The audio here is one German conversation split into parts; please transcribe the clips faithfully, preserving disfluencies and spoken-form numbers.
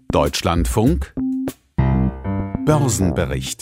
Deutschlandfunk Börsenbericht.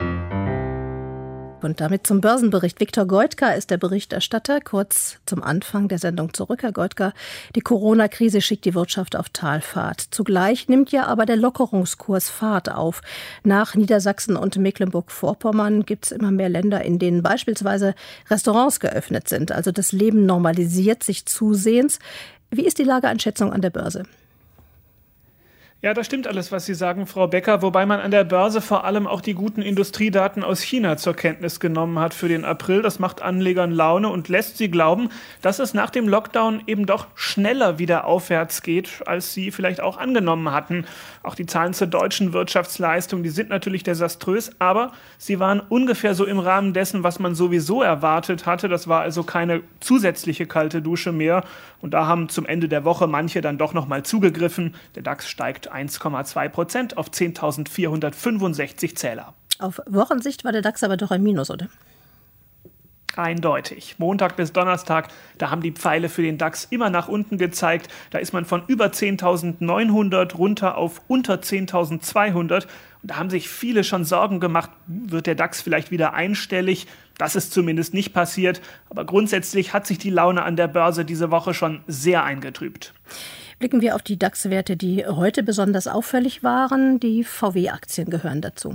Und damit zum Börsenbericht. Viktor Goitka ist der Berichterstatter. Kurz zum Anfang der Sendung zurück, Herr Goitka. Die Corona-Krise schickt die Wirtschaft auf Talfahrt. Zugleich nimmt ja aber der Lockerungskurs Fahrt auf. Nach Niedersachsen und Mecklenburg-Vorpommern gibt es immer mehr Länder, in denen beispielsweise Restaurants geöffnet sind. Also das Leben normalisiert sich zusehends. Wie ist die Lageeinschätzung an der Börse? Ja, das stimmt alles, was Sie sagen, Frau Becker, wobei man an der Börse vor allem auch die guten Industriedaten aus China zur Kenntnis genommen hat für den April. Das macht Anlegern Laune und lässt sie glauben, dass es nach dem Lockdown eben doch schneller wieder aufwärts geht, als sie vielleicht auch angenommen hatten. Auch die Zahlen zur deutschen Wirtschaftsleistung, die sind natürlich desaströs, aber sie waren ungefähr so im Rahmen dessen, was man sowieso erwartet hatte. Das war also keine zusätzliche kalte Dusche mehr. Und da haben zum Ende der Woche manche dann doch noch mal zugegriffen. Der DAX steigt eins Komma zwei Prozent auf zehntausendvierhundertfünfundsechzig Zähler. Auf Wochensicht war der DAX aber doch ein Minus, oder? Eindeutig. Montag bis Donnerstag, da haben die Pfeile für den DAX immer nach unten gezeigt. Da ist man von über zehntausendneunhundert runter auf unter zehntausendzweihundert. Und da haben sich viele schon Sorgen gemacht, wird der DAX vielleicht wieder einstellig? Das ist zumindest nicht passiert. Aber grundsätzlich hat sich die Laune an der Börse diese Woche schon sehr eingetrübt. Blicken wir auf die DAX-Werte, die heute besonders auffällig waren. Die V W-Aktien gehören dazu.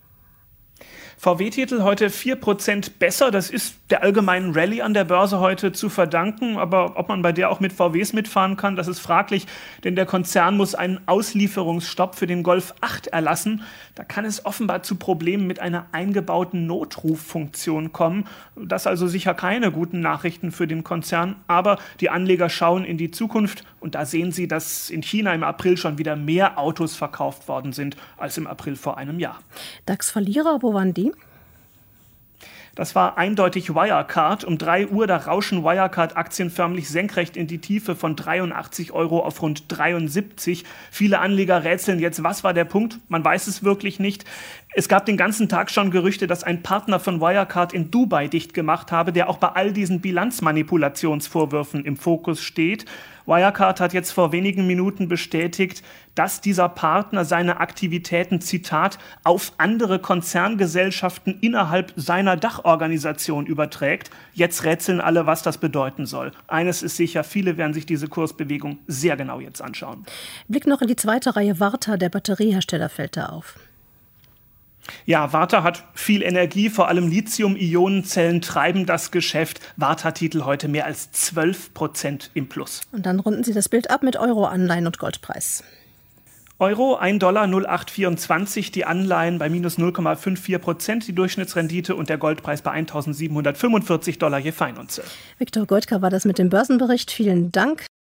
V W-Titel heute vier Prozent besser. Das ist der allgemeinen Rallye an der Börse heute zu verdanken. Aber ob man bei der auch mit V Ws mitfahren kann, das ist fraglich. Denn der Konzern muss einen Auslieferungsstopp für den Golf acht erlassen. Da kann es offenbar zu Problemen mit einer eingebauten Notruffunktion kommen. Das also sicher keine guten Nachrichten für den Konzern. Aber die Anleger schauen in die Zukunft. Und da sehen sie, dass in China im April schon wieder mehr Autos verkauft worden sind als im April vor einem Jahr. DAX-Verlierer, wo waren die? Das war eindeutig Wirecard. Um drei Uhr, da rauschen Wirecard-Aktien förmlich senkrecht in die Tiefe von dreiundachtzig Euro auf rund dreiundsiebzig. Viele Anleger rätseln jetzt, was war der Punkt? Man weiß es wirklich nicht. Es gab den ganzen Tag schon Gerüchte, dass ein Partner von Wirecard in Dubai dicht gemacht habe, der auch bei all diesen Bilanzmanipulationsvorwürfen im Fokus steht. Wirecard hat jetzt vor wenigen Minuten bestätigt, dass dieser Partner seine Aktivitäten, Zitat, auf andere Konzerngesellschaften innerhalb seiner Dachorganisation überträgt. Jetzt rätseln alle, was das bedeuten soll. Eines ist sicher, viele werden sich diese Kursbewegung sehr genau jetzt anschauen. Blick noch in die zweite Reihe. Varta, der Batteriehersteller, fällt da auf. Ja, Varta hat viel Energie, vor allem Lithium-Ionen-Zellen treiben das Geschäft. Varta-Titel heute mehr als zwölf Prozent im Plus. Und dann runden Sie das Bild ab mit Euro-Anleihen und Goldpreis. Euro ein Dollar null Komma acht vierundzwanzig, die Anleihen bei minus null Komma vierundfünfzig Prozent, die Durchschnittsrendite und der Goldpreis bei eintausendsiebenhundertfünfundvierzig Dollar je Feinunze. Viktor Goitka war das mit dem Börsenbericht. Vielen Dank.